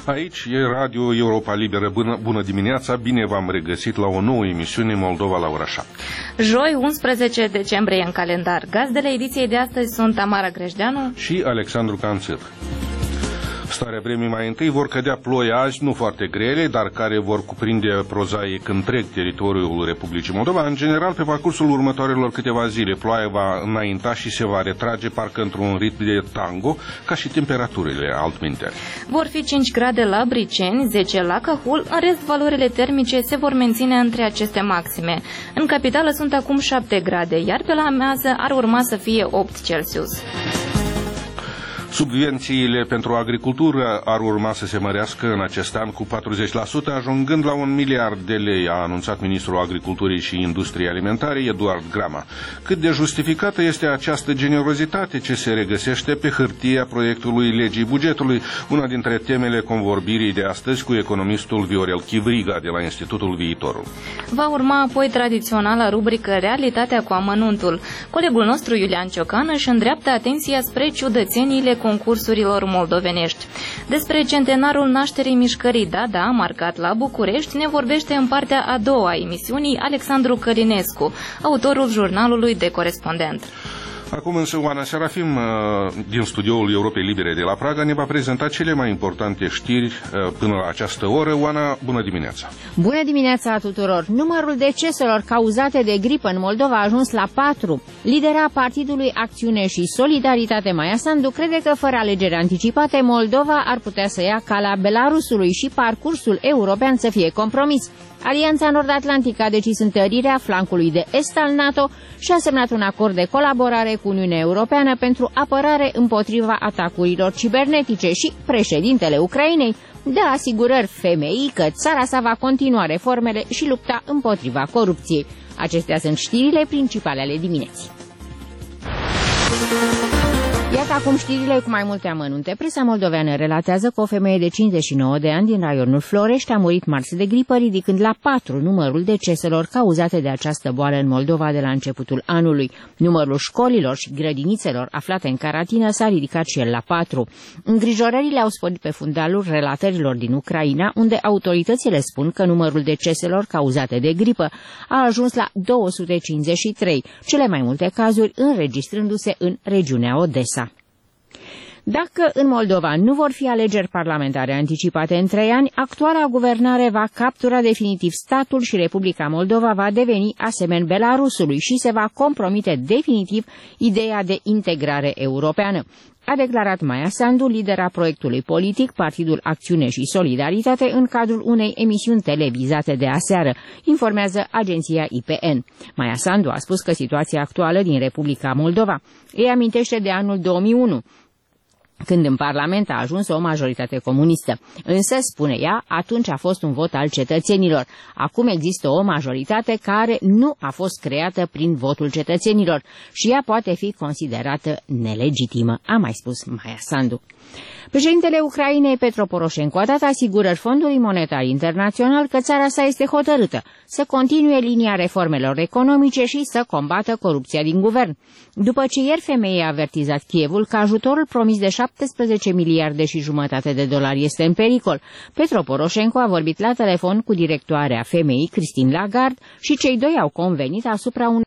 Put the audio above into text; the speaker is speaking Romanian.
Aici e Radio Europa Liberă. Bună dimineața, bine v-am regăsit la o nouă emisiune Moldova la ora 7. Joi, 11 decembrie în calendar. Gazdele ediției de astăzi sunt Tamara Grejdeanu și Alexandru Canțir. Starea vremii mai întâi vor cădea ploi azi, nu foarte grele, dar care vor cuprinde prozaic întreg teritoriul Republicii Moldova. În general, pe parcursul următoarelor câteva zile, ploaia va înainta și se va retrage parcă într-un ritm de tango, ca și temperaturile altminteri. Vor fi 5 grade la Briceni, 10 la Căhul, în rest valorile termice se vor menține între aceste maxime. În capitală sunt acum 7 grade, iar pe la Amează ar urma să fie 8 Celsius. Subvențiile pentru agricultură ar urma să se mărească în acest an cu 40%, ajungând la 1 miliard de lei, a anunțat ministrul Agriculturii și Industriei Alimentare, Eduard Grama. Cât de justificată este această generozitate ce se regăsește pe hârtia proiectului legii bugetului, una dintre temele convorbirii de astăzi cu economistul Viorel Chivriga de la Institutul Viitorul. Va urma apoi tradiționala rubrică Realitatea cu amănuntul. Colegul nostru Iulian Ciocan își îndreaptă atenția spre ciudățeniile concursurilor moldovenești. Despre centenarul nașterii mișcării Dada, marcat la București, ne vorbește în partea a doua a emisiunii Alexandru Călinescu, autorul jurnalului De Corespondent. Acum însă Oana Serafim, din studioul Europei Libere de la Praga, ne va prezenta cele mai importante știri până la această oră. Oana, bună dimineața! Bună dimineața tuturor! Numărul deceselor cauzate de gripă în Moldova a ajuns la 4. Lidera Partidului Acțiune și Solidaritate, Maia Sandu, crede că fără alegeri anticipate, Moldova ar putea să ia calea Belarusului și parcursul european să fie compromis. Alianța Nord-Atlantică a decis întărirea flancului de est al NATO și a semnat un acord de colaborare cu Uniunea Europeană pentru apărare împotriva atacurilor cibernetice și președintele Ucrainei dă asigurări FMI că țara sa va continua reformele și lupta împotriva corupției. Acestea sunt știrile principale ale dimineții. Iată acum știrile cu mai multe amănunte. Presa moldoveană relatează că o femeie de 59 de ani din raionul Florești a murit marți de gripă, ridicând la 4 numărul deceselor cauzate de această boală în Moldova de la începutul anului. Numărul școlilor și grădinițelor aflate în carantină s-a ridicat și el la 4. Îngrijorările au sporit pe fundalul relatărilor din Ucraina, unde autoritățile spun că numărul deceselor cauzate de gripă a ajuns la 253, cele mai multe cazuri înregistrându-se în regiunea Odessa. Dacă în Moldova nu vor fi alegeri parlamentare anticipate în 3 ani, actuala guvernare va captura definitiv statul și Republica Moldova va deveni asemeni Belarusului și se va compromite definitiv ideea de integrare europeană, a declarat Maia Sandu, lidera proiectului politic Partidul Acțiune și Solidaritate, în cadrul unei emisiuni televizate de aseară, informează agenția IPN. Maia Sandu a spus că situația actuală din Republica Moldova îi amintește de anul 2001, când în Parlament a ajuns o majoritate comunistă. Însă, spune ea, atunci a fost un vot al cetățenilor. Acum există o majoritate care nu a fost creată prin votul cetățenilor și ea poate fi considerată nelegitimă, a mai spus Maia Sandu. Președintele Ucrainei, Petro Poroșenko, a dat asigurări Fondului Monetar Internațional că țara sa este hotărâtă să continue linia reformelor economice și să combată corupția din guvern. După ce ieri femeia a avertizat Kievul că ajutorul promis de 17 miliarde și jumătate de dolari este în pericol, Petro Poroșenko a vorbit la telefon cu directoarea FMI, Christine Lagarde, și cei doi au convenit asupra